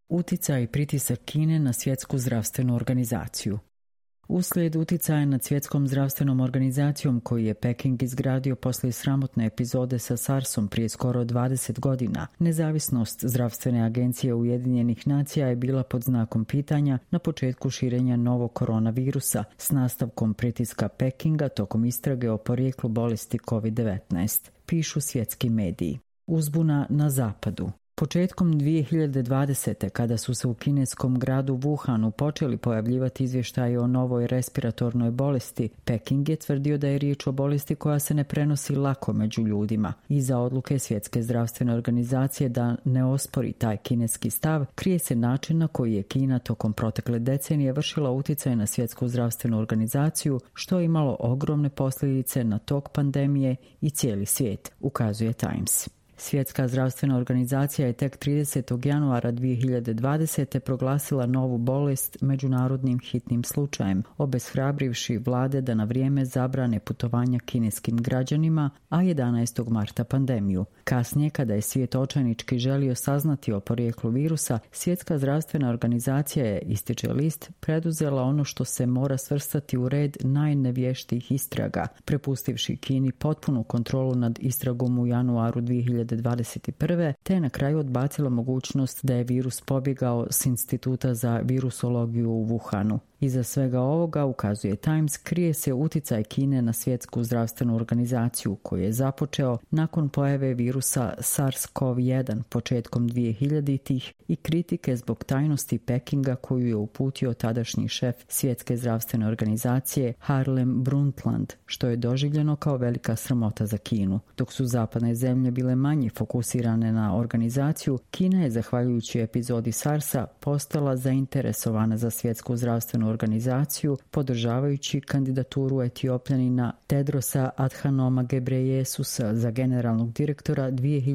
Uticaj i pritisak Kine na Svjetsku zdravstvenu organizaciju. Uslijed uticaja nad Svjetskom zdravstvenom organizacijom koji je Peking izgradio poslije sramotne epizode sa SARS-om prije skoro 20 godina, nezavisnost zdravstvene agencije Ujedinjenih nacija je bila pod znakom pitanja na početku širenja novog koronavirusa s nastavkom pritiska Pekinga tokom istrage o porijeklu bolesti COVID-19, pišu svjetski mediji. Uzbuna na zapadu. Početkom 2020. kada su se u kineskom gradu Wuhanu počeli pojavljivati izvještaji o novoj respiratornoj bolesti, Peking je tvrdio da je riječ o bolesti koja se ne prenosi lako među ljudima. Iza odluke Svjetske zdravstvene organizacije da ne ospori taj kineski stav, krije se način na koji je Kina tokom protekle decenije vršila utjecaj na Svjetsku zdravstvenu organizaciju, što je imalo ogromne posljedice na tok pandemije i cijeli svijet, ukazuje Times. Svjetska zdravstvena organizacija je tek 30. januara 2020. proglasila novu bolest međunarodnim hitnim slučajem, obeshrabrivši vlade da na vrijeme zabrane putovanja kineskim građanima, a 11. marta pandemiju. Kasnije, kada je svijet očajnički želio saznati o porijeklu virusa, Svjetska zdravstvena organizacija je, ističe list, preduzela ono što se mora svrstati u red najnevještijih istraga, prepustivši Kini potpunu kontrolu nad istragom u januaru 2021. te na kraju odbacila mogućnost da je virus pobjegao s Instituta za virusologiju u Wuhanu. Iza svega ovoga, ukazuje Times, krije se uticaj Kine na Svjetsku zdravstvenu organizaciju koji je započeo nakon pojave virusa SARS-CoV-1 početkom 2000-ih i kritike zbog tajnosti Pekinga koju je uputio tadašnji šef Svjetske zdravstvene organizacije Harlem Brundtland, što je doživljeno kao velika sramota za Kinu. Dok su zapadne zemlje bile manje fokusirane na organizaciju, Kina je, zahvaljujući epizodi SARS-a, postala zainteresovana za Svjetsku zdravstvenu organizaciju, podržavajući kandidaturu Etiopljanina Tedrosa Adhanoma Ghebreyesusa za generalnog direktora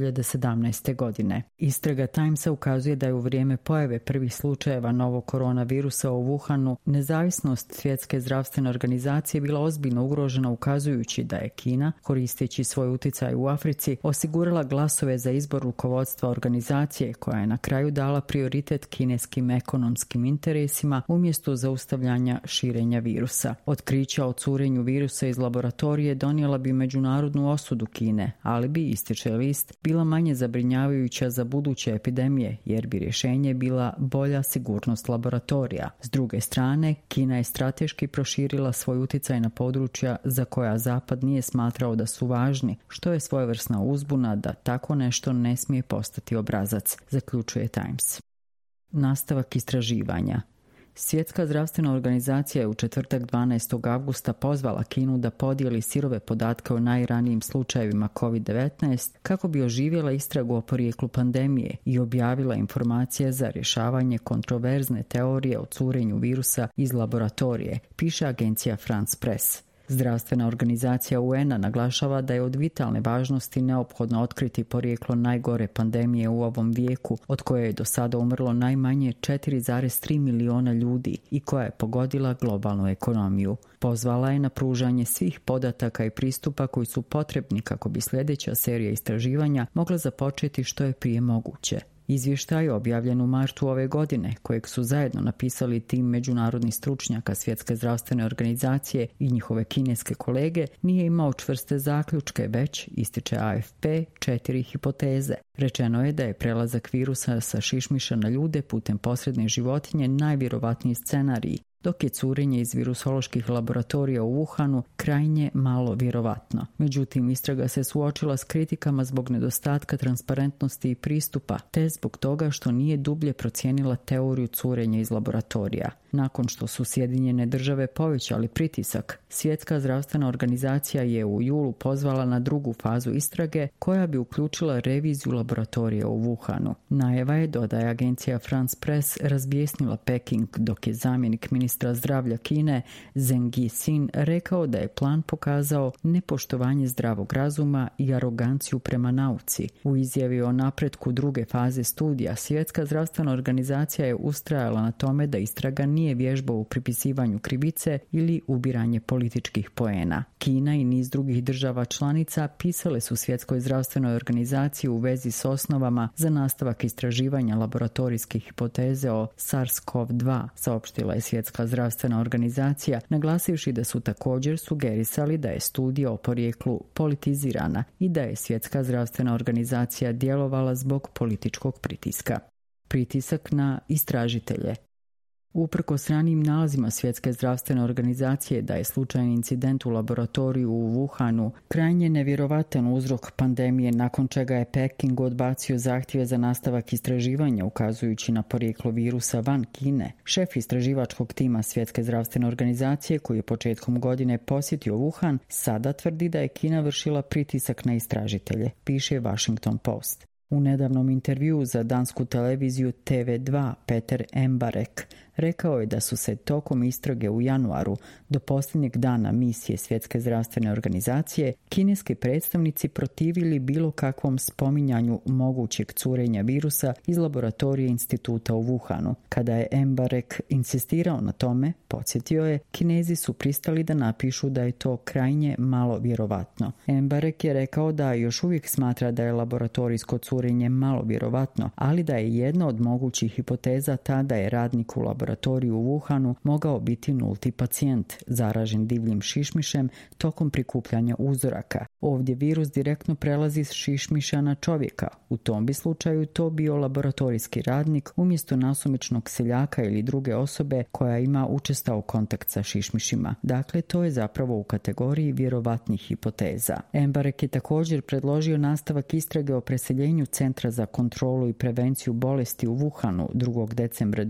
2017. godine. Istraga Timesa ukazuje da je u vrijeme pojave prvih slučajeva novog koronavirusa u Wuhanu nezavisnost Svjetske zdravstvene organizacije bila ozbiljno ugrožena, ukazujući da je Kina, koristeći svoj utjecaj u Africi, osigurala glasove za izbor rukovodstva organizacije koja je na kraju dala prioritet kineskim ekonomskim interesima umjesto zaustavljanja širenja virusa. Otkrića o curenju virusa iz laboratorije donijela bi međunarodnu osudu Kine, ali bi, ističe list, bila manje zabrinjavajuća za buduće epidemije, jer bi rješenje bila bolja sigurnost laboratorija. S druge strane, Kina je strateški proširila svoj utjecaj na područja za koja Zapad nije smatrao da su važni, što je svojevrsna uzbuna da tako nešto ne smije postati obrazac, zaključuje Times. Nastavak istraživanja. Svjetska zdravstvena organizacija je u četvrtak 12. avgusta pozvala Kinu da podijeli sirove podatke o najranijim slučajevima COVID-19 kako bi oživjela istragu o porijeklu pandemije i objavila informacije za rješavanje kontroverzne teorije o curenju virusa iz laboratorije, piše agencija France Press. Zdravstvena organizacija UN-a naglašava da je od vitalne važnosti neophodno otkriti porijeklo najgore pandemije u ovom vijeku, od koje je do sada umrlo najmanje 4,3 miliona ljudi i koja je pogodila globalnu ekonomiju. Pozvala je na pružanje svih podataka i pristupa koji su potrebni kako bi sljedeća serija istraživanja mogla započeti što je prije moguće. Izvještaj objavljen u martu ove godine, kojeg su zajedno napisali tim međunarodnih stručnjaka Svjetske zdravstvene organizacije i njihove kineske kolege, nije imao čvrste zaključke, već, ističe AFP, 4 hipoteze. Rečeno je da je prelazak virusa sa šišmiša na ljude putem posredne životinje najvjerovatniji scenarij, dok je curenje iz virusoloških laboratorija u Wuhanu krajnje malo vjerovatno. Međutim, istraga se suočila s kritikama zbog nedostatka transparentnosti i pristupa, te zbog toga što nije dublje procijenila teoriju curenja iz laboratorija. Nakon što su Sjedinjene države povećali pritisak, Svjetska zdravstvena organizacija je u julu pozvala na drugu fazu istrage koja bi uključila reviziju laboratorija u Wuhanu. Najava je, dodaje agencija France Press, razbjesnila Peking, dok je zamjenik ministra zdravlja Kine Zheng Yixin rekao da je plan pokazao nepoštovanje zdravog razuma i aroganciju prema nauci. U izjavi o napretku druge faze studija, Svjetska zdravstvena organizacija je ustrajala na tome da istraga nije nije vježba u pripisivanju krivice ili ubiranje političkih poena. Kina i niz drugih država članica pisale su Svjetskoj zdravstvenoj organizaciji u vezi s osnovama za nastavak istraživanja laboratorijskih hipoteze o SARS-CoV-2, saopštila je Svjetska zdravstvena organizacija, naglasivši da su također sugerisali da je studija o porijeklu politizirana i da je Svjetska zdravstvena organizacija djelovala zbog političkog pritiska. Pritisak na istražitelje. Uprkos ranijim nalazima Svjetske zdravstvene organizacije da je slučajni incident u laboratoriju u Wuhanu krajnje nevjerovatan uzrok pandemije, nakon čega je Peking odbacio zahtjeve za nastavak istraživanja ukazujući na porijeklo virusa van Kine, šef istraživačkog tima Svjetske zdravstvene organizacije koji je početkom godine posjetio Wuhan sada tvrdi da je Kina vršila pritisak na istražitelje, piše Washington Post. U nedavnom intervjuu za dansku televiziju TV2 Peter Embarek rekao je da su se tokom istrage u januaru do posljednjeg dana misije Svjetske zdravstvene organizacije kineski predstavnici protivili bilo kakvom spominjanju mogućeg curenja virusa iz laboratorije instituta u Wuhanu. Kada je Embarek insistirao na tome, podsjetio je, Kinezi su pristali da napišu da je to krajnje malo vjerovatno. Embarek je rekao da još uvijek smatra da je laboratorijsko curenje malo vjerovatno, ali da je jedna od mogućih hipoteza ta da je radnik u laboratoriju u Wuhanu mogao biti nulti pacijent, zaražen divljim šišmišem tokom prikupljanja uzoraka. Ovdje virus direktno prelazi s šišmiša na čovjeka. U tom bi slučaju to bio laboratorijski radnik umjesto nasumičnog seljaka ili druge osobe koja ima učestao kontakt sa šišmišima. Dakle, to je zapravo u kategoriji vjerovatnih hipoteza. Embarek je također predložio nastavak istrage o preseljenju Centra za kontrolu i prevenciju bolesti u Wuhanu 2. decembra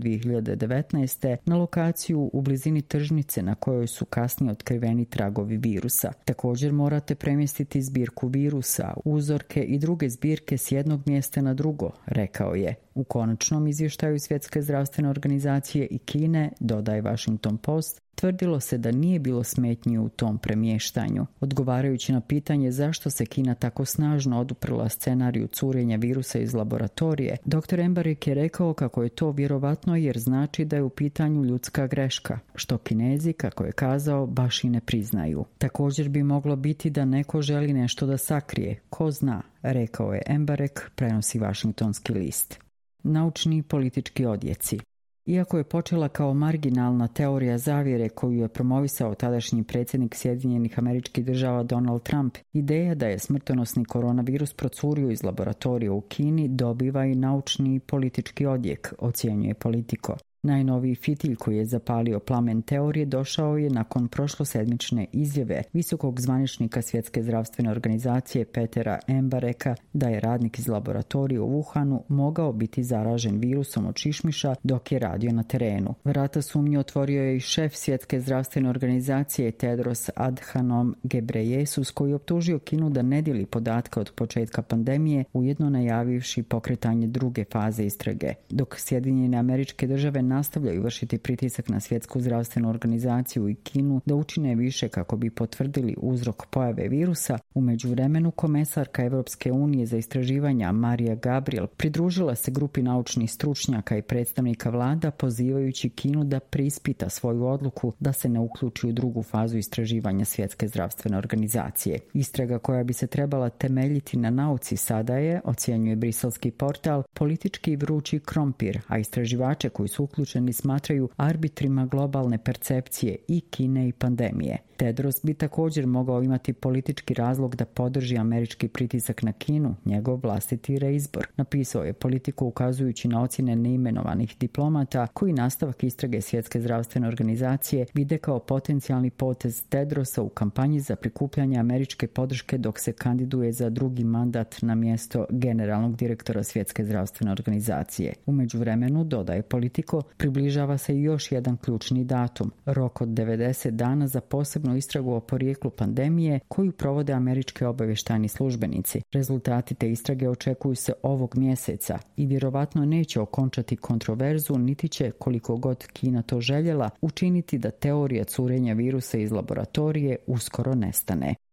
2019. na lokaciju u blizini tržnice na kojoj su kasnije otkriveni tragovi virusa. Također morate premjestiti zbirku virusa, uzorke i druge zbirke s jednog mjesta na drugo, rekao je. U konačnom izvještaju Svjetske zdravstvene organizacije i Kine, dodaje Washington Post, tvrdilo se da nije bilo smetnji u tom premještanju. Odgovarajući na pitanje zašto se Kina tako snažno oduprla scenariju curenja virusa iz laboratorije, dr. Embarek je rekao kako je to vjerovatno jer znači da je u pitanju ljudska greška, što Kinezi, kako je kazao, baš i ne priznaju. Također bi moglo biti da neko želi nešto da sakrije, ko zna, rekao je Embarek, prenosi Washingtonski list. Naučni i politički odjeci. Iako je počela kao marginalna teorija zavjere koju je promovisao tadašnji predsjednik Sjedinjenih Američkih Država Donald Trump, ideja da je smrtonosni koronavirus procurio iz laboratorija u Kini dobiva i naučni i politički odjek, ocjenjuje Politico. Najnoviji fitilj koji je zapalio plamen teorije došao je nakon prošlosedmične izjave visokog zvaničnika Svjetske zdravstvene organizacije Petera Embareka da je radnik iz laboratorija u Wuhanu mogao biti zaražen virusom od šišmiša dok je radio na terenu. Vrata sumnje otvorio je i šef Svjetske zdravstvene organizacije Tedros Adhanom Ghebreyesus koji je optužio Kinu da ne dijeli podatke od početka pandemije, ujedno najavivši pokretanje druge faze istrage. Dok Sjedinjene Američke Države nastavljaju vršiti pritisak na Svjetsku zdravstvenu organizaciju i Kinu da učine više kako bi potvrdili uzrok pojave virusa, u međuvremenu komesarka Europske unije za istraživanja Marija Gabriel pridružila se grupi naučnih stručnjaka i predstavnika vlada pozivajući Kinu da preispita svoju odluku da se ne uključi u drugu fazu istraživanja Svjetske zdravstvene organizacije. Istraga koja bi se trebala temeljiti na nauci sada je, ocjenjuje briselski portal, politički vrući krompir, a istraživače koji su uključeni smatraju arbitrima globalne percepcije i Kine i pandemije. Tedros bi također mogao imati politički razlog da podrži američki pritisak na Kinu, njegov vlastiti reizbor. Napisao je Politiku ukazujući na ocjene neimenovanih diplomata koji nastavak istrage Svjetske zdravstvene organizacije vide kao potencijalni potez Tedrosa u kampanji za prikupljanje američke podrške dok se kandiduje za drugi mandat na mjesto generalnog direktora Svjetske zdravstvene organizacije. U međuvremenu, dodaje Politico, približava se još jedan ključni datum, rok od 90 dana za posebnu istragu o porijeklu pandemije koju provode američki obavještajni službenici. Rezultati te istrage očekuju se ovog mjeseca i vjerovatno neće okončati kontroverzu niti će, koliko god Kina to željela, učiniti da teorija curenja virusa iz laboratorije uskoro nestane.